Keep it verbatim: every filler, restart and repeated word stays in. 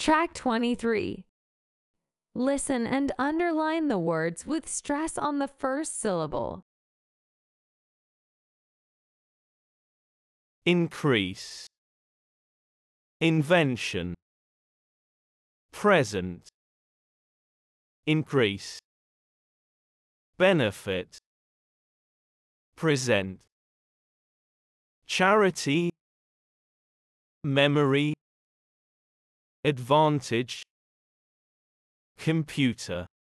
Track twenty-three. Listen and underline the words with stress on the first syllable. Increase, invention, present, increase, benefit, present, charity, memory, advantage, computer.